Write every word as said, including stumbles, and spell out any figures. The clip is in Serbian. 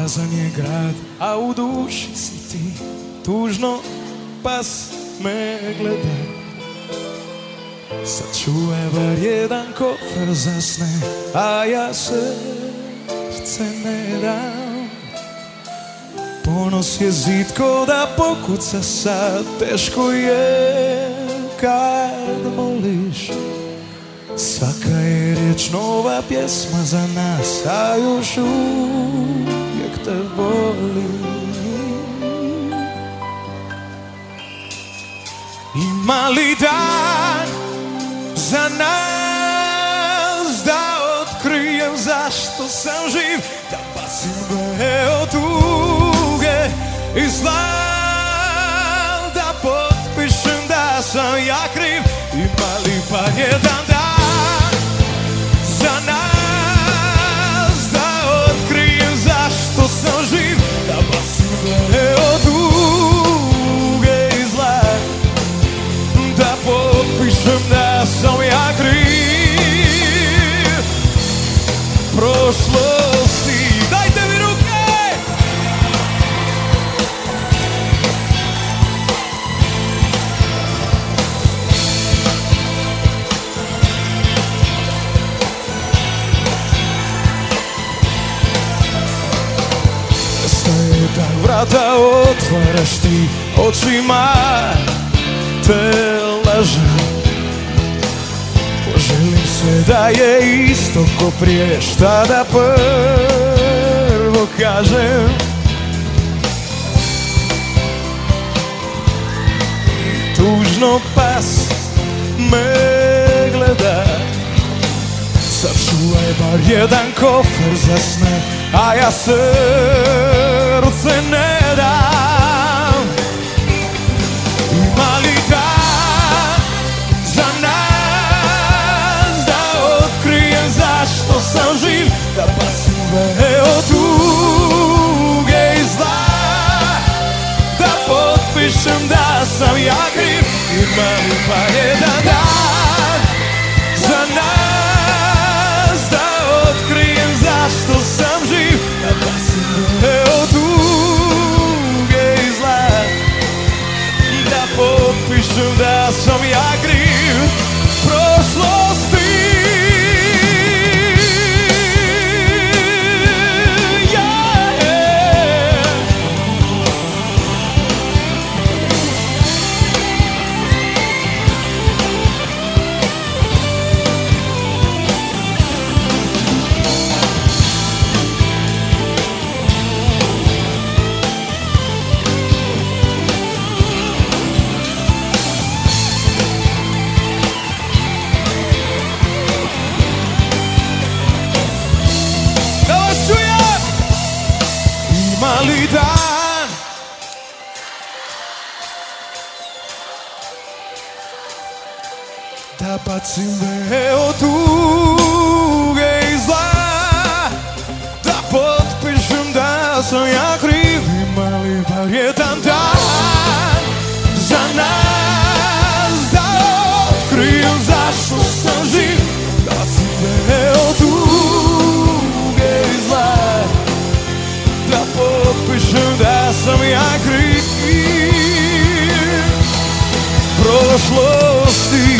prazan je grad, a u duši si ti. Tužno pas me gleda. Sačuvaj bar jedan kofer za sne, a ja srce ne dam. Ponos je zid ko da pokuca sad, teško je kad moliš. Svaka je riječ nova pjesma za nas, a još uvijek te volim. Ima li dan za nas da otkrijem zašto sam živ, da bacim veo tuge i zla, da potpišem da sam ja kriv. Ima li pa jedan dan za nas da otkrijem zašto sam živ, da bacim veo tuge i zla, da potpišem da sam ja kriv prošlosti. Dajte mi ruke! Staje dan, vrata otvaraš ti, očima te lažem. Poželim sve da je isto ko prije, šta da prvo kažem. Tužno pas me gleda. Sačuvaj bar jedan kofer za sne, a ja srce ne dam. Ima li dan za nas da otkrijem zašto sam živ, da bacim veo tuge i zla, da potpišem da sam ja kriv. Ima li pa jedan dan za nas da otkrijem zašto sam živ, da bacim veo tuge i zla, da potpišem da sam ja kriv prošlosti. Mali dan da bacim veo tuge i zla, da potpišem da sam ja kriv. Ima li bar jedan dan za nas da otkrijem zašto sam živ, da bacim veo tuge i zla, da potpišem da sam ja kriv prošlosti.